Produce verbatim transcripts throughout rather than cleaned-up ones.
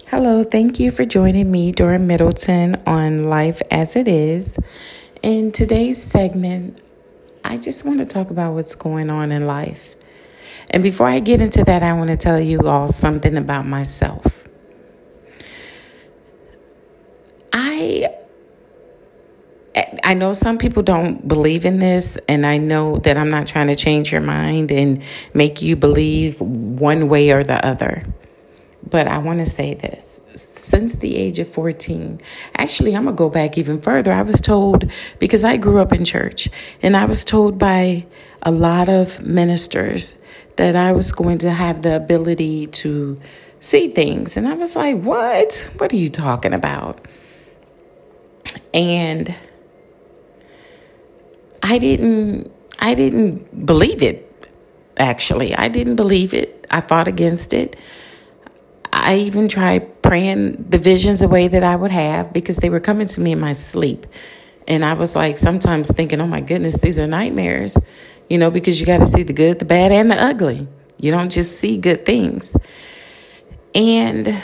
Hello, thank you for joining me, Dora Middleton, on Life as It Is. In today's segment, I just want to talk about what's going on in life. And before I get into that, I want to tell you all something about myself. I I know some people don't believe in this, and I know that I'm not trying to change your mind and make you believe one way or the other. But I want to say this. Since the age of fourteen, actually, I'm going to go back even further. I was told, because I grew up in church, and I was told by a lot of ministers that I was going to have the ability to see things. And I was like, what? What are you talking about? And I didn't, I didn't believe it, actually. I didn't believe it. I fought against it. I even tried praying the visions away that I would have because they were coming to me in my sleep. And I was like sometimes thinking, oh, my goodness, these are nightmares, you know, because you got to see the good, the bad, and the ugly. You don't just see good things. And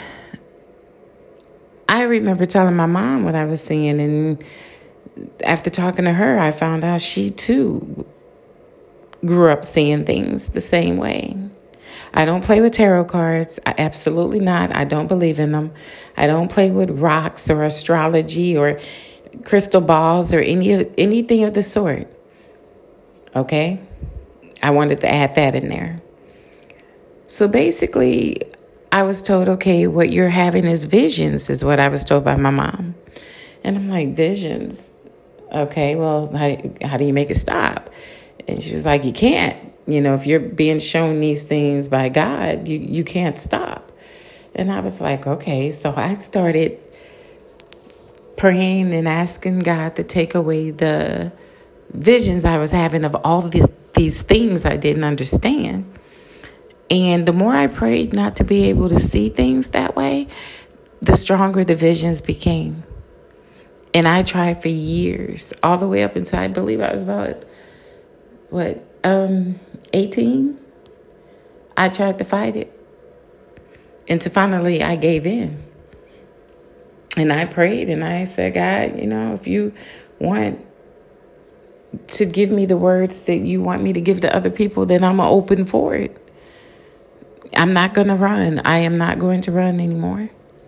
I remember telling my mom what I was seeing. And after talking to her, I found out she, too, grew up seeing things the same way. I don't play with tarot cards. I, absolutely not. I don't believe in them. I don't play with rocks or astrology or crystal balls or any anything of the sort. Okay? I wanted to add that in there. So basically, I was told, okay, what you're having is visions, is what I was told by my mom. And I'm like, visions? Okay, well, how, how do you make it stop? And she was like, you can't. You know, if you're being shown these things by God, you, you can't stop. And I was like, okay. So I started praying and asking God to take away the visions I was having of all these, these things I didn't understand. And the more I prayed not to be able to see things that way, the stronger the visions became. And I tried for years, all the way up until I believe I was about, what, um, eighteen. I tried to fight it. And to finally, I gave in. And I prayed and I said, God, you know, if you want to give me the words that you want me to give to other people, then I'm open for it. I'm not going to run. I am not going to run anymore.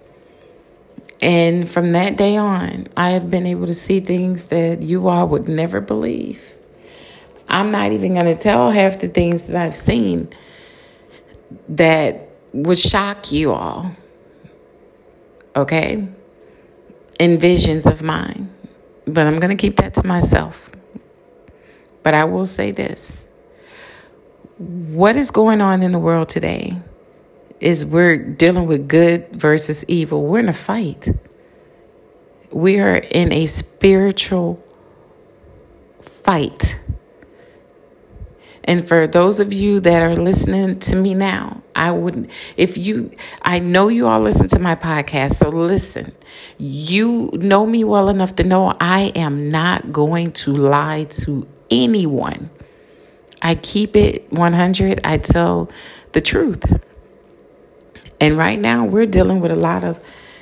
And from that day on, I have been able to see things that you all would never believe. I'm not even going to tell half the things that I've seen that would shock you all. Okay? In visions of mine. But I'm going to keep that to myself. But I will say this. What is going on in the world today is we're dealing with good versus evil. We're in a fight. We are in a spiritual fight. And for those of you that are listening to me now, I wouldn't, if you, I know you all listen to my podcast, so listen. You know me well enough to know I am not going to lie to anyone. I keep it one hundred. I tell the truth. And right now we're dealing with a lot of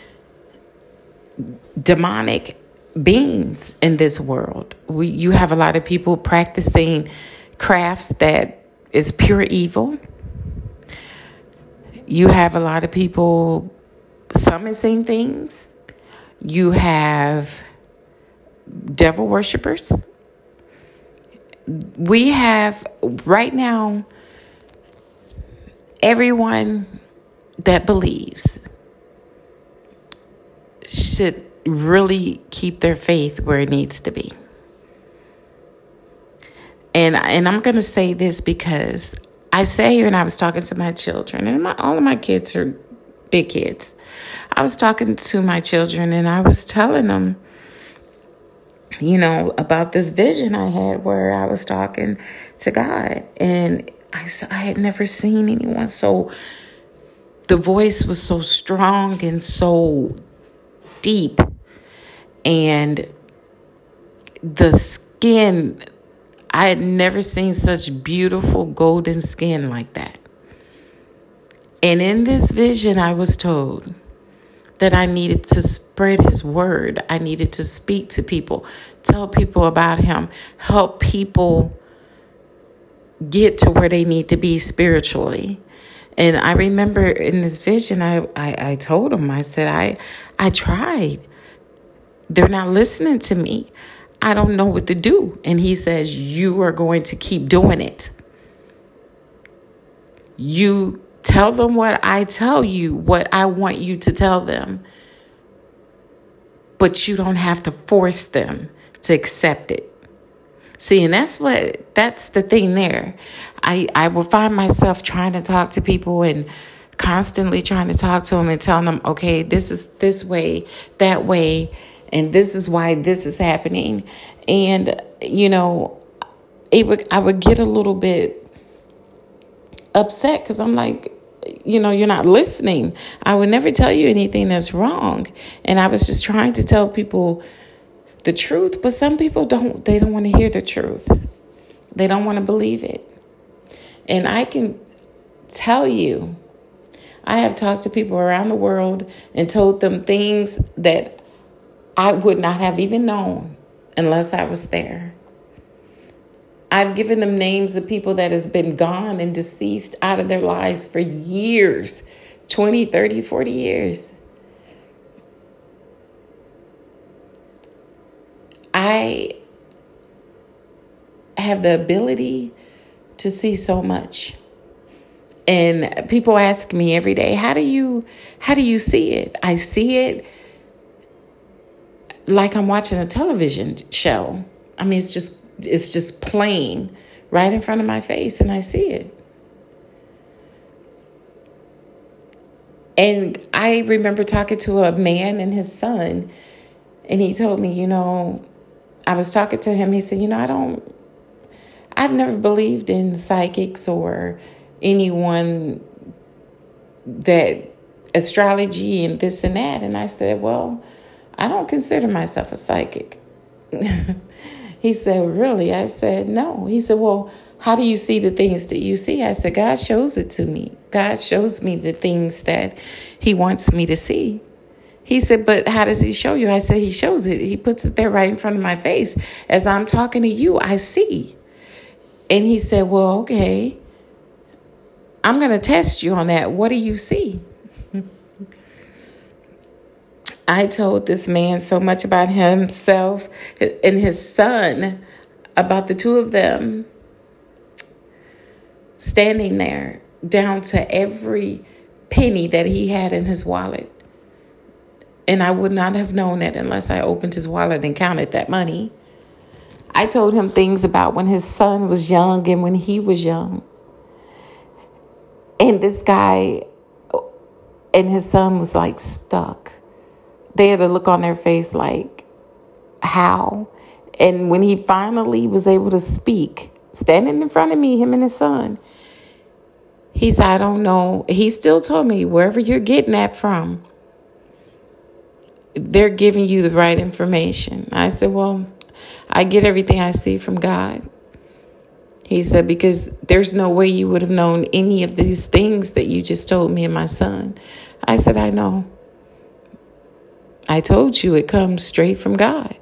demonic beings in this world. We, you have a lot of people practicing crafts that is pure evil. You have a lot of people summoning things. You have devil worshipers. We have right now everyone that believes should really keep their faith where it needs to be. And and I'm going to say this because I sat here and I was talking to my children, and my, all of my kids are big kids. I was talking to my children and I was telling them, you know, about this vision I had where I was talking to God. And I, I had never seen anyone so, the voice was so strong and so deep. And the skin, I had never seen such beautiful golden skin like that. And in this vision, I was told that I needed to spread his word. I needed to speak to people, tell people about him, help people get to where they need to be spiritually. And I remember in this vision, I, I, I told him, I said, I, I tried. They're not listening to me. I don't know what to do. And he says, you are going to keep doing it. You tell them what I tell you, what I want you to tell them. But you don't have to force them to accept it. See, and that's what, that's the thing there. I, I will find myself trying to talk to people and constantly trying to talk to them and telling them, okay, this is this way, that way, and this is why this is happening. And, you know, it would, I would get a little bit upset because I'm like, you know, you're not listening. I would never tell you anything that's wrong. And I was just trying to tell people the truth, but some people don't, they don't want to hear the truth. They don't want to believe it. And I can tell you, I have talked to people around the world and told them things that I would not have even known unless I was there. I've given them names of people that has been gone and deceased out of their lives for years, twenty, thirty, forty years. I have the ability to see so much. And people ask me every day, how do you, how do you see it? I see it like I'm watching a television show. I mean, it's just, it's just plain right in front of my face and I see it. And I remember talking to a man and his son, and he told me, you know, I was talking to him. He said, you know, I don't, I've never believed in psychics or anyone that astrology and this and that. And I said, well, I don't consider myself a psychic. He said, really? I said, no. He said, well, how do you see the things that you see? I said, God shows it to me. God shows me the things that he wants me to see. He said, but how does he show you? I said, he shows it. He puts it there right in front of my face. As I'm talking to you, I see. And he said, well, okay, I'm going to test you on that. What do you see? I told this man so much about himself and his son, about the two of them standing there down to every penny that he had in his wallet. And I would not have known it unless I opened his wallet and counted that money. I told him things about when his son was young and when he was young. And this guy and his son was like stuck. They had a look on their face like, how? And when he finally was able to speak, standing in front of me, him and his son, he said, I don't know. He still told me, wherever you're getting that from, they're giving you the right information. I said, well, I get everything I see from God. He said, because there's no way you would have known any of these things that you just told me and my son. I said, I know. I told you it comes straight from God.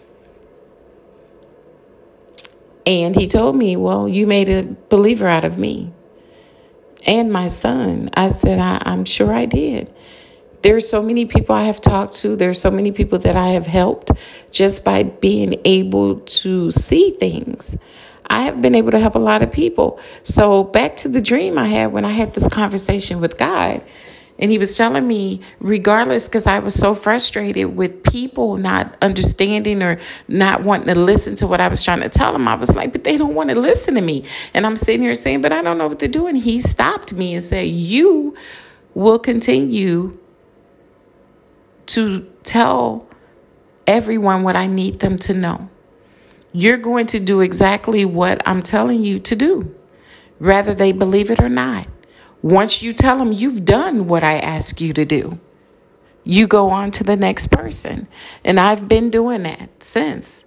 And he told me, well, you made a believer out of me and my son. I said, I, I'm sure I did. There's so many people I have talked to. There's so many people that I have helped just by being able to see things. I have been able to help a lot of people. So back to the dream I had when I had this conversation with God. And he was telling me, regardless, because I was so frustrated with people not understanding or not wanting to listen to what I was trying to tell them. I was like, but they don't want to listen to me. And I'm sitting here saying, but I don't know what they're doing. He stopped me and said, you will continue to tell everyone what I need them to know. You're going to do exactly what I'm telling you to do, whether they believe it or not. Once you tell them you've done what I ask you to do, you go on to the next person. And I've been doing that since.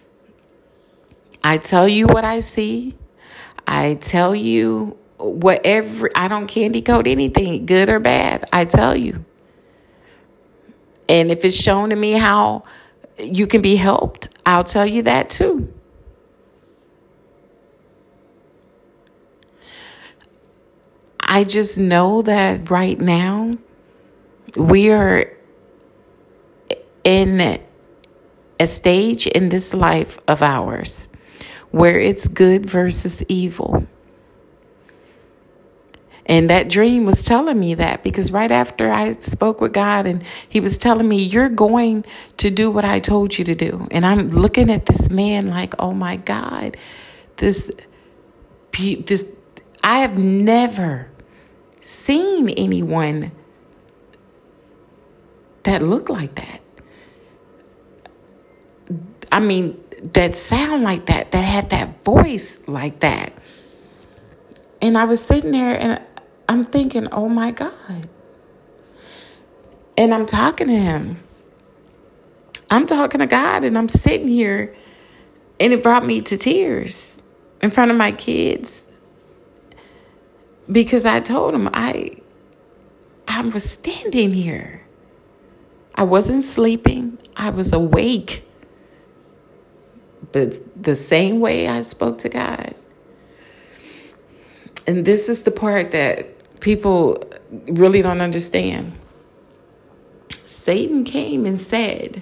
I tell you what I see. I tell you whatever. I don't candy coat anything, good or bad. I tell you. And if it's shown to me how you can be helped, I'll tell you that too. I just know that right now we are in a stage in this life of ours where it's good versus evil. And that dream was telling me that, because right after I spoke with God and he was telling me, you're going to do what I told you to do. And I'm looking at this man like, oh my God, this, this, I have never seen anyone that looked like that. I mean, that sound like that, that had that voice like that. And I was sitting there and I'm thinking, oh my God. And I'm talking to him. I'm talking to God, and I'm sitting here, and it brought me to tears in front of my kids. Because I told him I, I was standing here. I wasn't sleeping. I was awake. But the same way I spoke to God. And this is the part that people really don't understand. Satan came and said,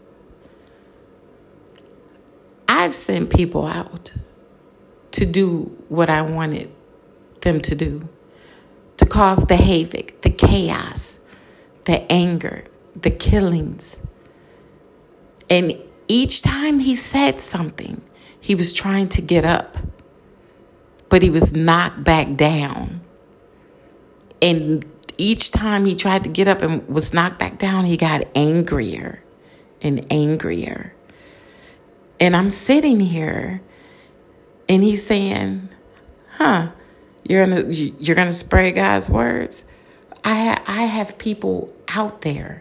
I've sent people out to do what I wanted them to do, to cause the havoc, the chaos, the anger, the killings. And each time he said something, he was trying to get up, but he was knocked back down. And each time he tried to get up and was knocked back down, he got angrier and angrier. And I'm sitting here and he's saying, huh, you're gonna, you're gonna spray God's words. I, ha- I have people out there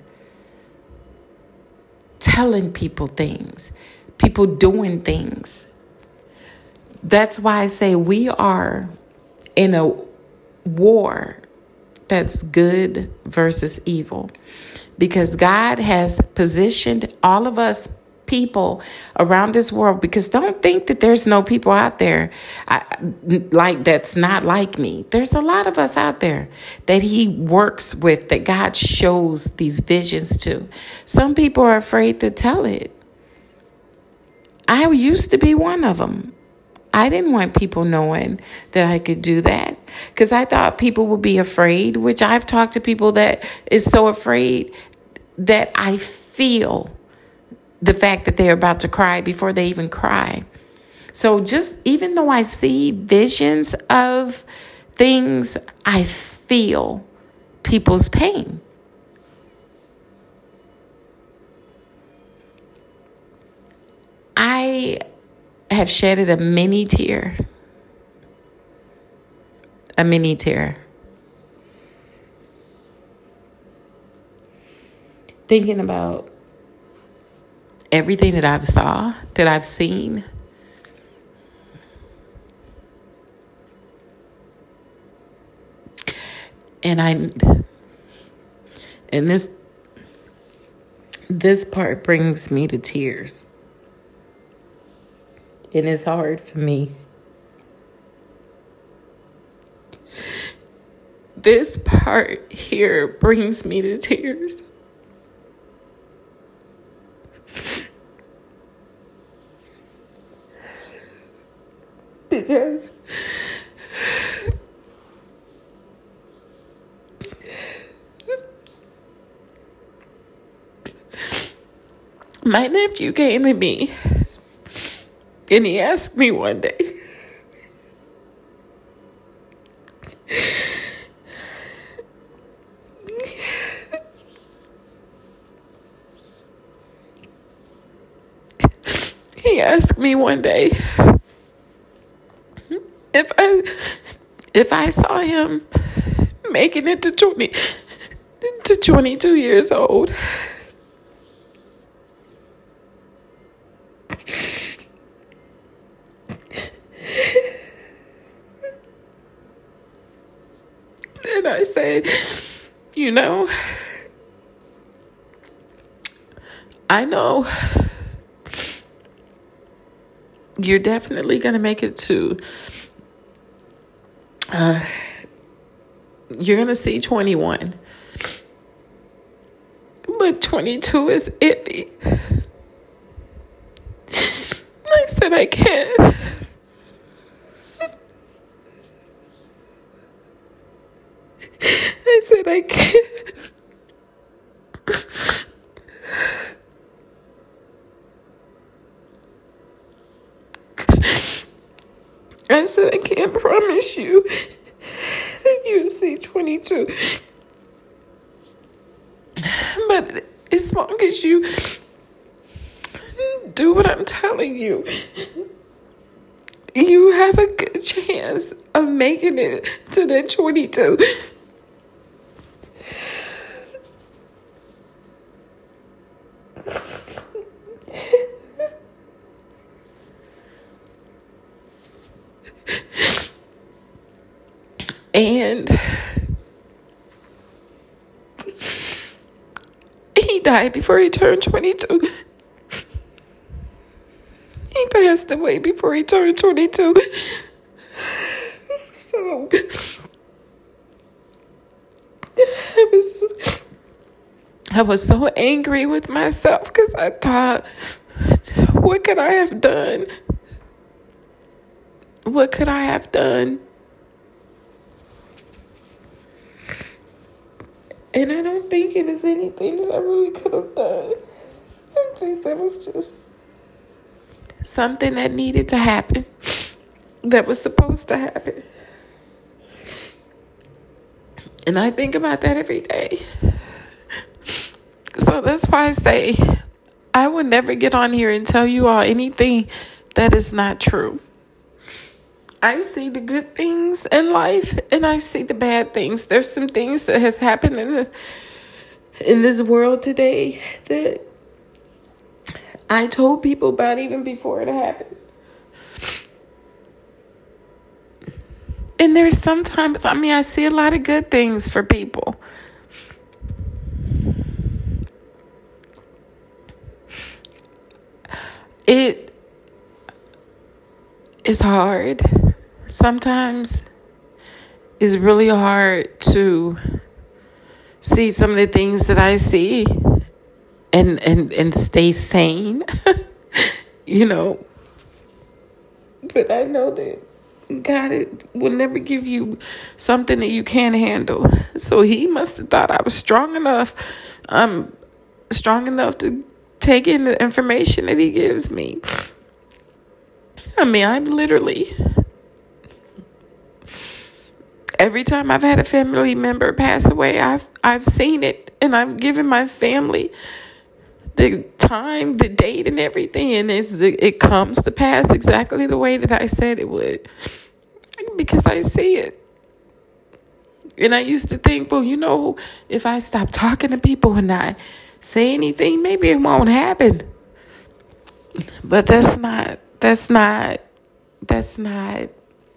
telling people things, people doing things. That's why I say we are in a war that's good versus evil, because God has positioned all of us people around this world. Because don't think that there's no people out there I, like that's not like me. There's a lot of us out there that he works with, that God shows these visions to. Some people are afraid to tell it. I used to be one of them. I didn't want people knowing that I could do that, because I thought people would be afraid, which I've talked to people that is so afraid that I feel the fact that they're about to cry before they even cry. So just even though I see visions of things, I feel people's pain. I have shedded a mini tear. A mini tear. Thinking about everything that I've saw, that I've seen. And I, and this, this part brings me to tears. And it's hard for me. This part here brings me to tears. Because my nephew came to me and he asked me one day, he asked me one day if I if I saw him making it to twenty to twenty-two years old. And I said, you know, I know you're definitely going to make it to, uh, you're going to see twenty-one. But twenty-two is iffy. I said I can't. I said I can't. I said I can't promise you that you'll see twenty-two. But as long as you do what I'm telling you, you have a good chance of making it to that twenty-two. And he died before he turned twenty-two. He passed away before he turned twenty-two. So I was, I was so angry with myself because I thought, what could I have done? What could I have done? And I don't think it is anything that I really could have done. I think that was just something that needed to happen, that was supposed to happen. And I think about that every day. So that's why I say I will never get on here and tell you all anything that is not true. I see the good things in life and I see the bad things. There's some things that has happened in this in this world today that I told people about even before it happened. And there's sometimes, I mean, I see a lot of good things for people. It is hard. Sometimes it's really hard to see some of the things that I see and and, and stay sane, you know. But I know that God will never give you something that you can't handle. So he must have thought I was strong enough, um, strong enough to take in the information that he gives me. I mean, I'm literally, every time I've had a family member pass away, I've I've seen it, and I've given my family the time, the date, and everything, and it's, it comes to pass exactly the way that I said it would, because I see it. And I used to think, well, you know, if I stop talking to people and not say anything, maybe it won't happen. But that's not, that's not, that's not,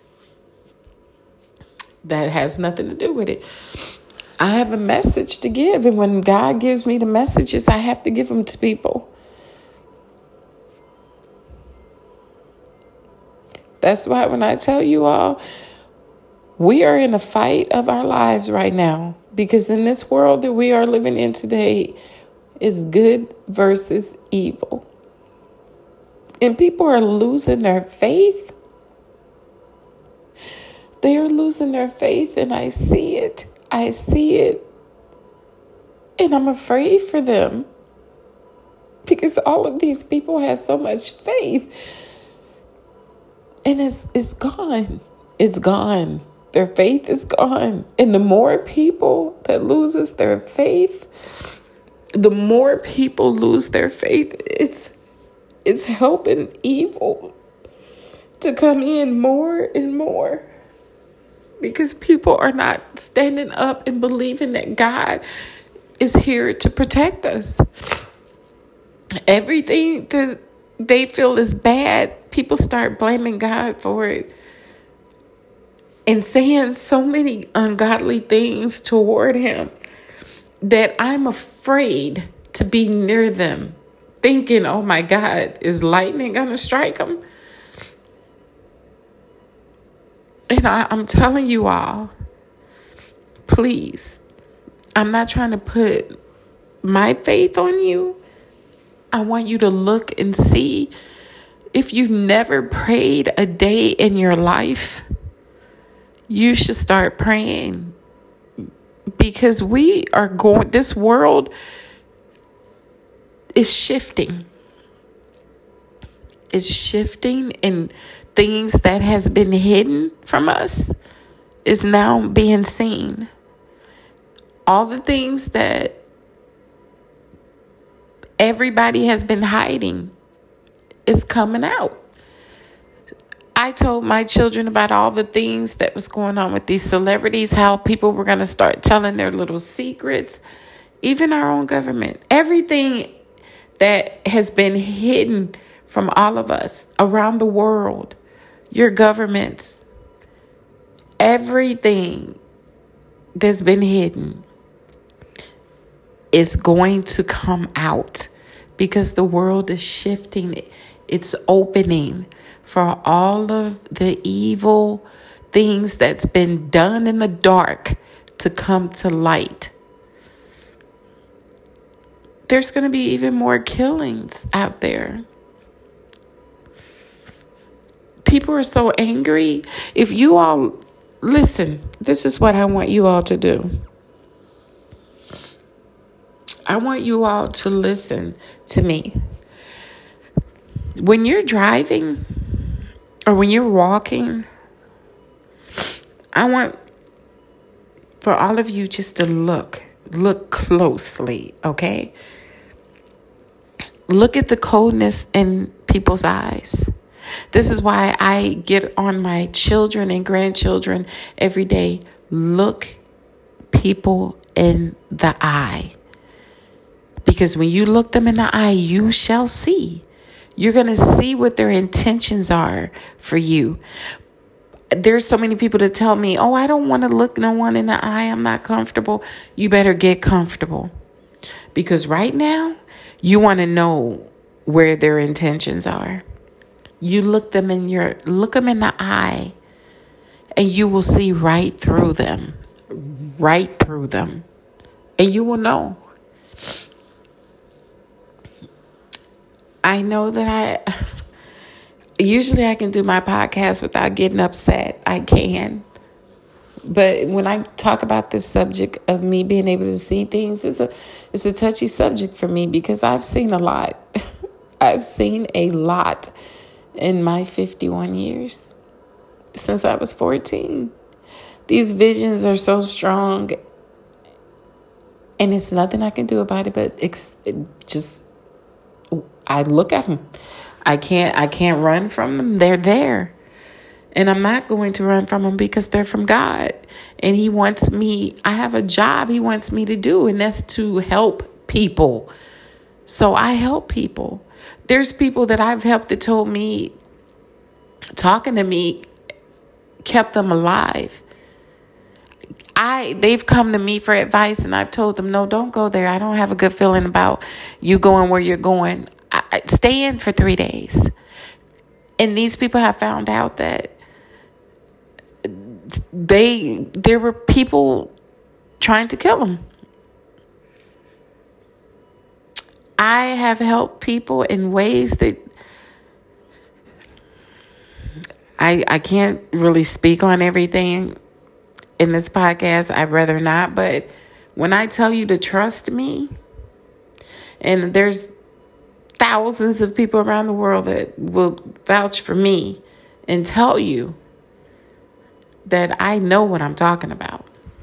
that has nothing to do with it. I have a message to give, and when God gives me the messages, I have to give them to people. That's why when I tell you all, we are in a fight of our lives right now, because in this world that we are living in today is good versus evil. And people are losing their faith. They are losing their faith, and I see it. I see it. And I'm afraid for them, because all of these people have so much faith. And it's it's gone. It's gone. Their faith is gone. And the more people that loses their faith, the more people lose their faith, it's it's helping evil to come in more and more. Because people are not standing up and believing that God is here to protect us. Everything that they feel is bad, people start blaming God for it. And saying so many ungodly things toward him that I'm afraid to be near them. thinking, oh my God, is lightning going to strike them? And I, I'm telling you all, please, I'm not trying to put my faith on you. I want you to look and see. If you've never prayed a day in your life, you should start praying, because we are going, this world is shifting. It's shifting, and things that has been hidden from us is now being seen. All the things that everybody has been hiding is coming out. I told my children about all the things that was going on with these celebrities, how people were going to start telling their little secrets, even our own government. Everything that has been hidden from all of us around the world, your governments, everything that's been hidden is going to come out, because the world is shifting. It's opening for all of the evil things that's been done in the dark to come to light. There's going to be even more killings out there. People are so angry. If you all listen, this is what I want you all to do. I want you all to listen to me. When you're driving or when you're walking, I want for all of you just to look, look closely, okay? Look at the coldness in people's eyes. This is why I get on my children and grandchildren every day. Look people in the eye. Because when you look them in the eye, you shall see. You're going to see what their intentions are for you. There's so many people that tell me, oh, I don't want to look no one in the eye. I'm not comfortable. You better get comfortable. Because right now, you want to know where their intentions are. You look them in your, look them in the eye, and you will see right through them, right through them. And you will know. I know that I, usually I can do my podcast without getting upset. I can. But when I talk about this subject of me being able to see things, it's a, it's a touchy subject for me, because I've seen a lot. I've seen a lot in my fifty-one years since I was fourteen. These visions are so strong, and it's nothing I can do about it, but it's it just, I look at them. I can't, I can't run from them. They're there. And I'm not going to run from them, because they're from God. And he wants me, I have a job he wants me to do, and that's to help people. So I help people. There's people that I've helped that told me, talking to me, kept them alive. I they've come to me for advice, and I've told them, no, don't go there. I don't have a good feeling about you going where you're going. I, I, stay in for three days. And these people have found out that they there were people trying to kill them. I have helped people in ways that I I can't really speak on everything in this podcast. I'd rather not. But when I tell you to trust me, and there's thousands of people around the world that will vouch for me and tell you that I know what I'm talking about.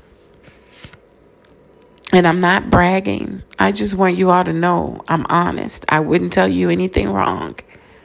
And I'm not bragging. I just want you all to know I'm honest. I wouldn't tell you anything wrong.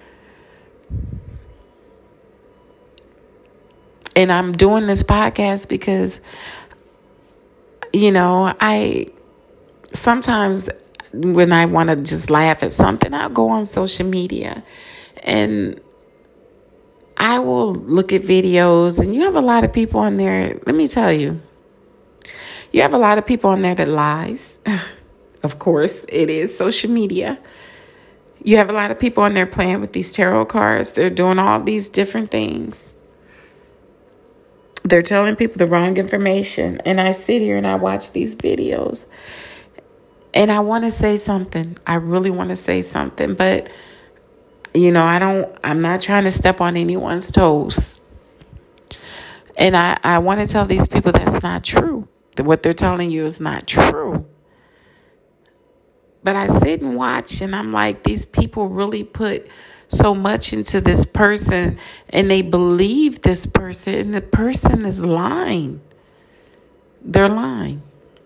And I'm doing this podcast because, you know, I sometimes when I want to just laugh at something, I'll go on social media and I will look at videos, and you have a lot of people on there. Let me tell you, you have a lot of people on there that lies. Of course, it is social media. You have a lot of people on there playing with these tarot cards. They're doing all these different things. They're telling people the wrong information. And I sit here and I watch these videos. And I want to say something. I really want to say something. But, you know, I don't, I'm not trying to step on anyone's toes. And I, I want to tell these people that's not true. That what they're telling you is not true. But I sit and watch and I'm like, these people really put so much into this person and they believe this person and the person is lying. They're lying.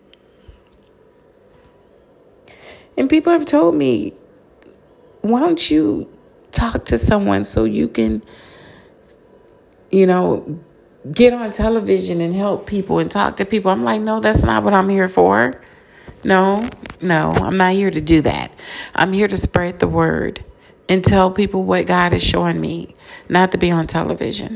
And people have told me, why don't you talk to someone so you can, you know, get on television and help people and talk to people. I'm like, no, that's not what I'm here for. No, no, I'm not here to do that. I'm here to spread the word and tell people what God is showing me, not to be on television.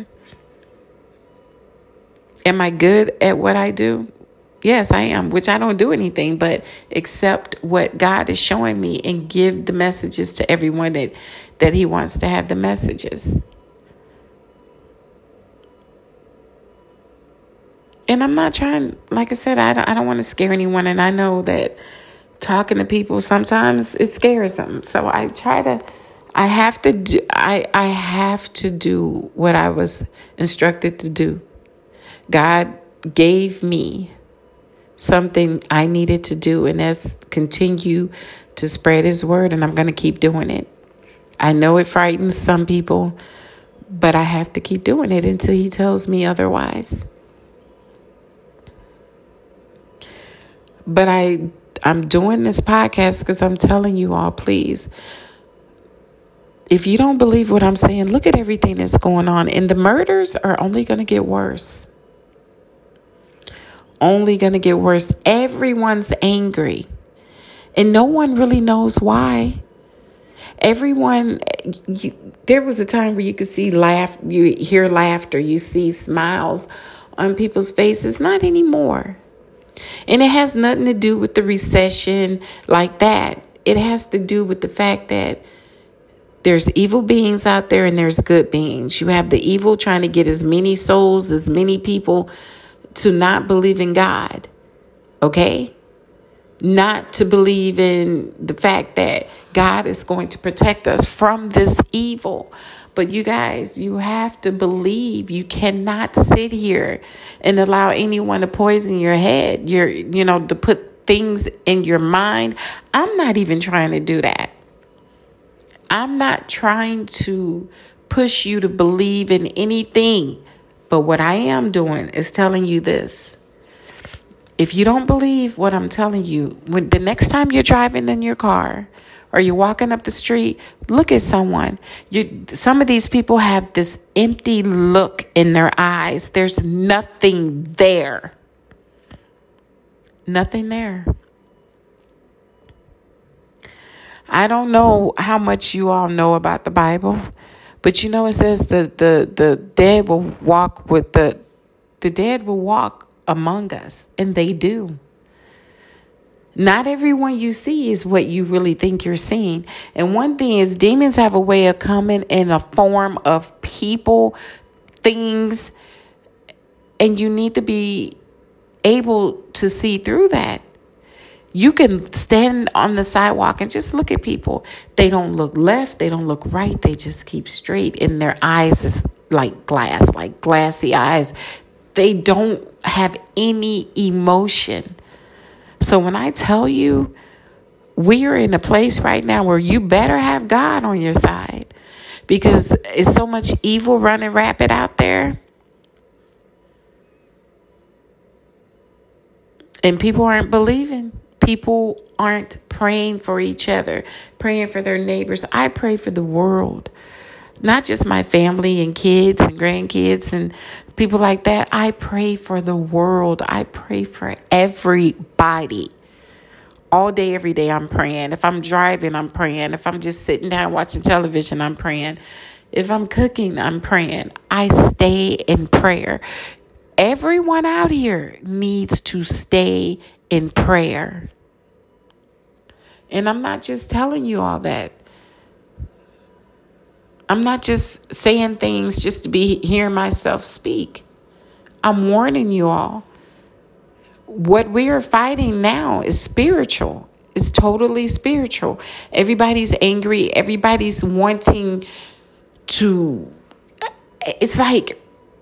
Am I good at what I do? Yes, I am, which I don't do anything but accept what God is showing me and give the messages to everyone that, that he wants to have the messages. And I'm not trying, like I said, I don't, I don't want to scare anyone. And I know that talking to people, sometimes it scares them. So I try to, I have to do, I, I have to do what I was instructed to do. God gave me something I needed to do, and that's continue to spread his word. And I'm going to keep doing it. I know it frightens some people, but I have to keep doing it until he tells me otherwise. But I, I'm doing this podcast because I'm telling you all, please, if you don't believe what I'm saying, look at everything that's going on. And the murders are only going to get worse. Only going to get worse. Everyone's angry. And no one really knows why. Everyone, you, there was a time where you could see laugh, you hear laughter, you see smiles on people's faces. Not anymore. And it has nothing to do with the recession like that. It has to do with the fact that there's evil beings out there and there's good beings. You have the evil trying to get as many souls, as many people to not believe in God. Okay? Not to believe in the fact that God is going to protect us from this evil. But you guys, you have to believe. You cannot sit here and allow anyone to poison your head. You're, you know, to put things in your mind. I'm not even trying to do that. I'm not trying to push you to believe in anything. But what I am doing is telling you this. If you don't believe what I'm telling you, when the next time you're driving in your car or you're walking up the street, look at someone. You, some of these people have this empty look in their eyes. There's nothing there. Nothing there. I don't know how much you all know about the Bible, but you know it says the the, the dead will walk with the the dead will walk among us, and they do. Not everyone you see is what you really think you're seeing. And one thing is, demons have a way of coming in a form of people, things, and you need to be able to see through that. You can stand on the sidewalk and just look at people. They don't look left. They don't look right. They just keep straight, and their eyes is like glass, like glassy eyes. They don't have any emotion. So when I tell you, we are in a place right now where you better have God on your side, because it's so much evil running rapid out there. And people aren't believing. People aren't praying for each other, praying for their neighbors. I pray for the world, not just my family and kids and grandkids and people like that. I pray for the world. I pray for everybody. All day, every day, I'm praying. If I'm driving, I'm praying. If I'm just sitting down watching television, I'm praying. If I'm cooking, I'm praying. I stay in prayer. Everyone out here needs to stay in prayer. And I'm not just telling you all that. I'm not just saying things just to be hearing myself speak. I'm warning you all. What we are fighting now is spiritual. It's totally spiritual. Everybody's angry. Everybody's wanting to. It's like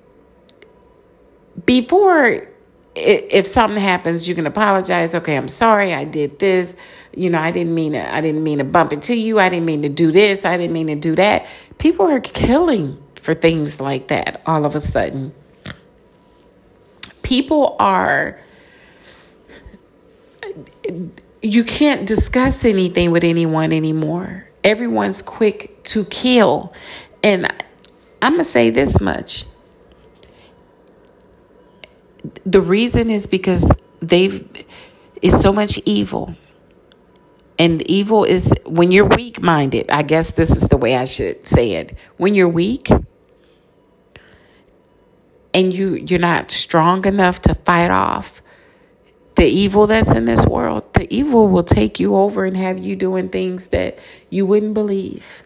before, if something happens, you can apologize. Okay, I'm sorry. I did this. You know, I didn't mean to, I didn't mean to bump into you. I didn't mean to do this. I didn't mean to do that. People are killing for things like that all of a sudden. People are, you can't discuss anything with anyone anymore. Everyone's quick to kill. And I'm going to say this much. The reason is because they've, is so much evil. And evil is when you're weak-minded. I guess this is the way I should say it. When you're weak and you, you're not strong enough to fight off the evil that's in this world, the evil will take you over and have you doing things that you wouldn't believe.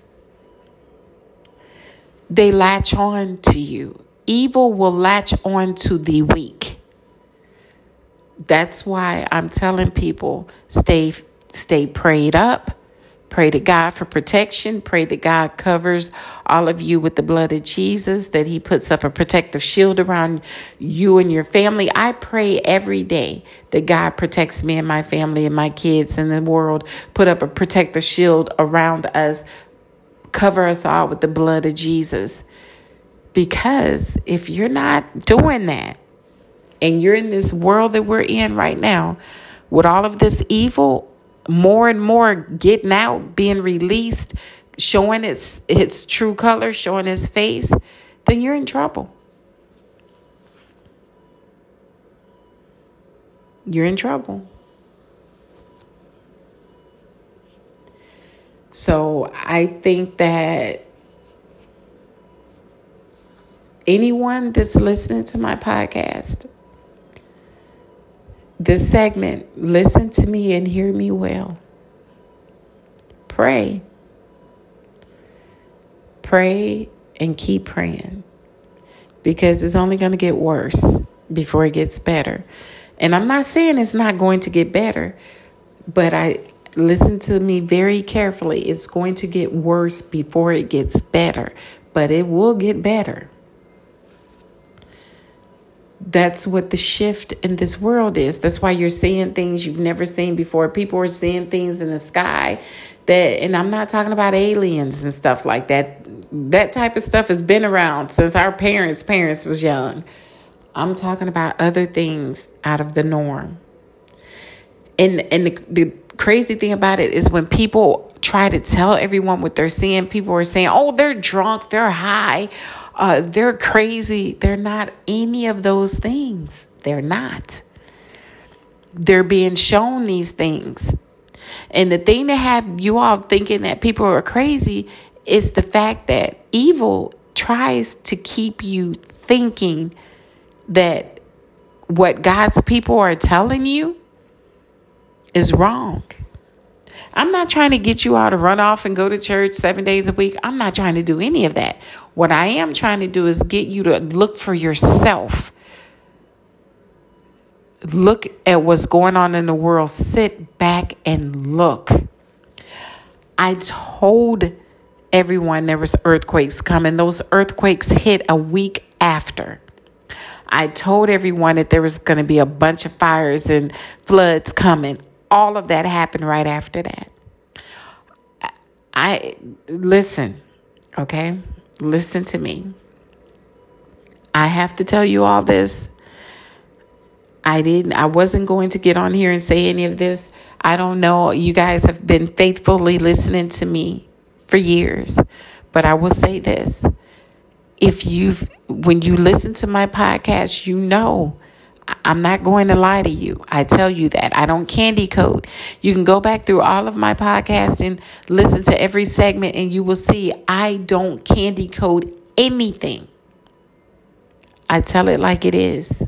They latch on to you. Evil will latch on to the weak. That's why I'm telling people, stay Stay prayed up. Pray to God for protection. Pray that God covers all of you with the blood of Jesus, that he puts up a protective shield around you and your family. I pray every day that God protects me and my family and my kids and the world. Put up a protective shield around us. Cover us all with the blood of Jesus. Because if you're not doing that and you're in this world that we're in right now with all of this evil, more and more getting out, being released, showing its its true color, showing its face, then you're in trouble. You're in trouble. So I think that anyone that's listening to my podcast, this segment, listen to me and hear me well. Pray. Pray and keep praying. Because it's only going to get worse before it gets better. And I'm not saying it's not going to get better, but I listen to me very carefully. It's going to get worse before it gets better, but it will get better. That's what the shift in this world is. That's why you're seeing things you've never seen before. People are seeing things in the sky that, and I'm not talking about aliens and stuff like that. That type of stuff has been around since our parents' parents was young. I'm talking about other things out of the norm. And and the, the crazy thing about it is when people try to tell everyone what they're seeing, people are saying, oh, they're drunk, they're high. Uh, they're crazy. They're not any of those things. They're not. They're being shown these things. And the thing that have you all thinking that people are crazy is the fact that evil tries to keep you thinking that what God's people are telling you is wrong. I'm not trying to get you all to run off and go to church seven days a week. I'm not trying to do any of that. What I am trying to do is get you to look for yourself. Look at what's going on in the world. Sit back and look. I told everyone there was earthquakes coming. Those earthquakes hit a week after. I told everyone that there was going to be a bunch of fires and floods coming. All of that happened right after that. I listen, okay? Listen to me. I have to tell you all this. I didn't, I wasn't going to get on here and say any of this. I don't know. You guys have been faithfully listening to me for years, but I will say this. If you've, when you listen to my podcast, you know, I'm not going to lie to you. I tell you that. I don't candy code. You can go back through all of my podcasts and listen to every segment and you will see I don't candy code anything. I tell it like it is.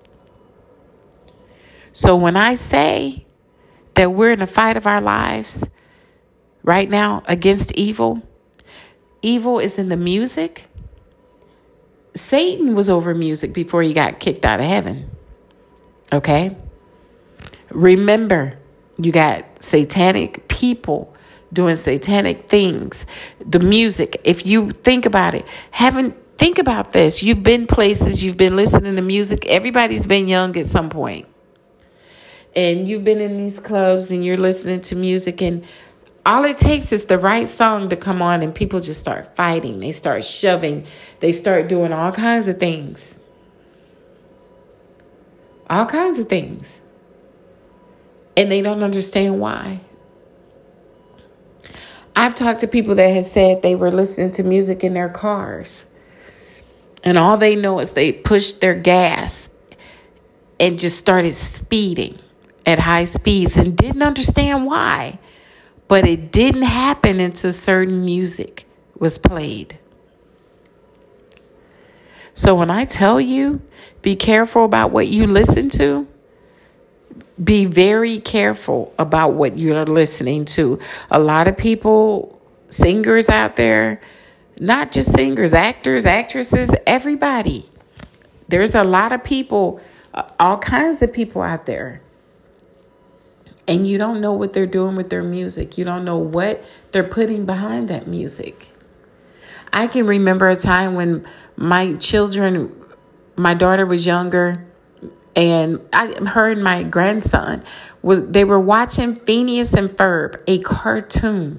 So when I say that we're in a fight of our lives right now against evil, evil is in the music, Satan was over music before he got kicked out of heaven. Okay? Remember, you got satanic people doing satanic things. The music, if you think about it, haven't think about this. You've been places, you've been listening to music. Everybody's been young at some point. And you've been in these clubs and you're listening to music, and all it takes is the right song to come on and people just start fighting. They start shoving. They start doing all kinds of things. All kinds of things. And they don't understand why. I've talked to people that have said they were listening to music in their cars, and all they know is they pushed their gas and just started speeding at high speeds and didn't understand why. But it didn't happen until certain music was played. So when I tell you, be careful about what you listen to, be very careful about what you're listening to. A lot of people, singers out there, not just singers, actors, actresses, everybody. There's a lot of people, all kinds of people out there. And you don't know what they're doing with their music. You don't know what they're putting behind that music. I can remember a time when my children, my daughter was younger, and I, her and my grandson, was they were watching Phineas and Ferb, a cartoon.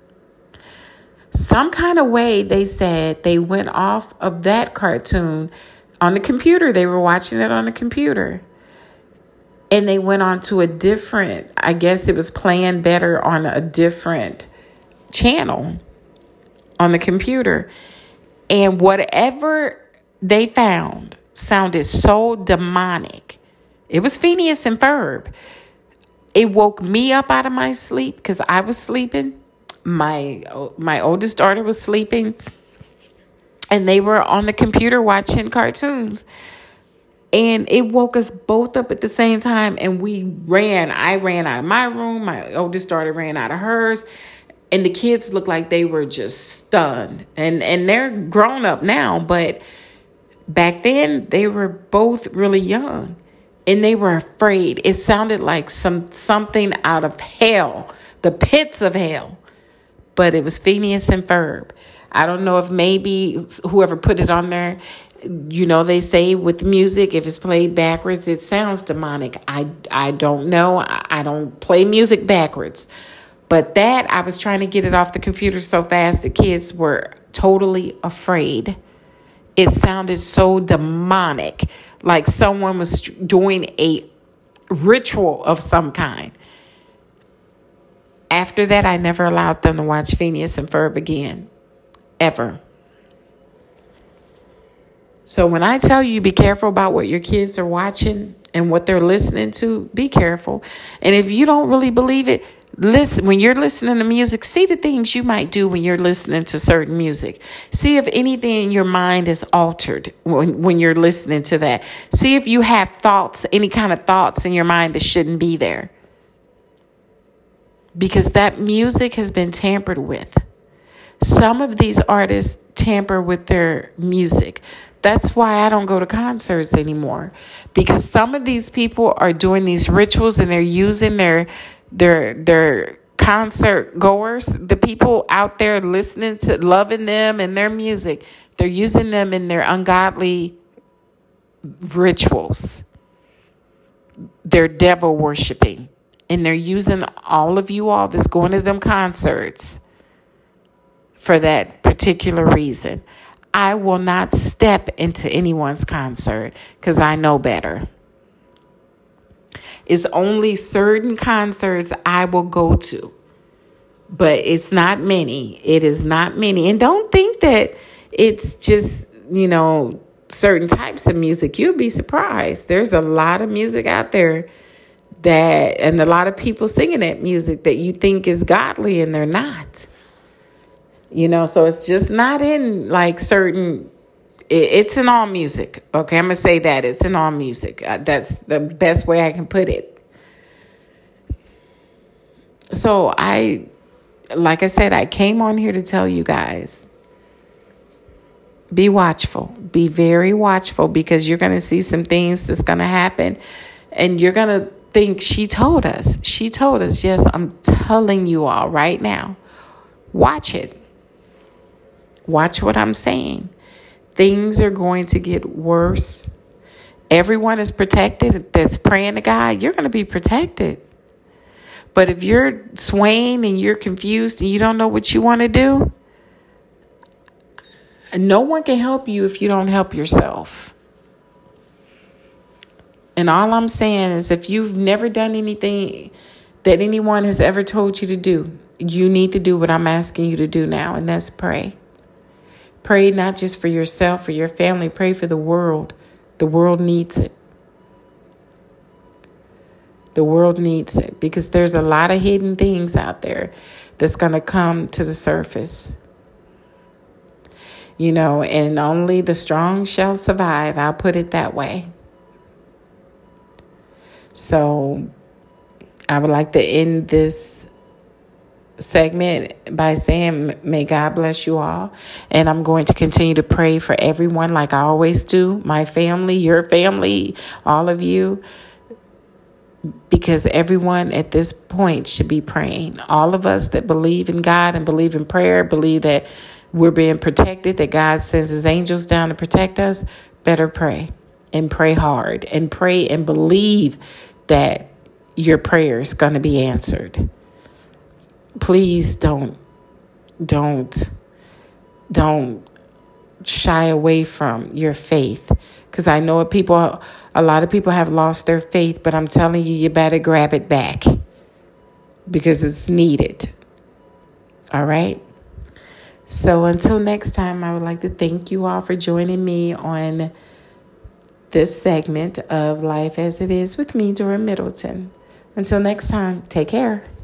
Some kind of way, they said, they went off of that cartoon on the computer. They were watching it on the computer. And they went on to a different, I guess it was playing better on a different channel on the computer. And whatever they found sounded so demonic. It was Phineas and Ferb. It woke me up out of my sleep because I was sleeping. My, my oldest daughter was sleeping. And they were on the computer watching cartoons. And it woke us both up at the same time. And we ran. I ran out of my room. My oldest daughter ran out of hers. And the kids looked like they were just stunned. And and they're grown up now. But back then, they were both really young. And they were afraid. It sounded like some something out of hell. The pits of hell. But it was Phineas and Ferb. I don't know if maybe whoever put it on there, you know, they say with music, if it's played backwards, it sounds demonic. I, I don't know. I, I don't play music backwards. But that, I was trying to get it off the computer so fast, the kids were totally afraid. It sounded so demonic, like someone was doing a ritual of some kind. After that, I never allowed them to watch Phineas and Ferb again, ever. So when I tell you be careful about what your kids are watching and what they're listening to, be careful. And if you don't really believe it, listen. When you're listening to music, see the things you might do when you're listening to certain music. See if anything in your mind is altered when, when you're listening to that. See if you have thoughts, any kind of thoughts in your mind that shouldn't be there. Because that music has been tampered with. Some of these artists tamper with their music. That's why I don't go to concerts anymore. Because some of these people are doing these rituals and they're using their their their concert goers, the people out there listening to, loving them and their music, they're using them in their ungodly rituals. They're devil worshiping. And they're using all of you all that's going to them concerts for that particular reason. I will not step into anyone's concert because I know better. It's only certain concerts I will go to, but it's not many. It is not many. And don't think that it's just, you know, certain types of music. You'll be surprised. There's a lot of music out there that, and a lot of people singing that music that you think is godly and they're not. You know, so it's just not in like certain, it, it's in all music. Okay, I'm going to say that. It's in all music. Uh, that's the best way I can put it. So I, like I said, I came on here to tell you guys, Be watchful. Be very watchful, because you're going to see some things that's going to happen. And you're going to think, she told us. She told us. Yes, I'm telling you all right now. Watch it. Watch what I'm saying. Things are going to get worse. Everyone is protected that's praying to God. You're going to be protected. But if you're swaying and you're confused and you don't know what you want to do, no one can help you if you don't help yourself. And all I'm saying is, if you've never done anything that anyone has ever told you to do, you need to do what I'm asking you to do now, and that's pray. Pray not just for yourself, for your family. Pray for the world. The world needs it. The world needs it, because there's a lot of hidden things out there that's going to come to the surface. You know, and only the strong shall survive. I'll put it that way. So I would like to end this segment by saying, may God bless you all. And I'm going to continue to pray for everyone like I always do. My family, your family, all of you. Because everyone at this point should be praying. All of us that believe in God and believe in prayer, believe that we're being protected, that God sends his angels down to protect us, better pray and pray hard and pray and believe that your prayer is going to be answered. Please don't, don't, don't shy away from your faith, because I know people, a lot of people have lost their faith, but I'm telling you, you better grab it back, because it's needed. All right. So until next time, I would like to thank you all for joining me on this segment of Life as It Is with me, Dora Middleton. Until next time, take care.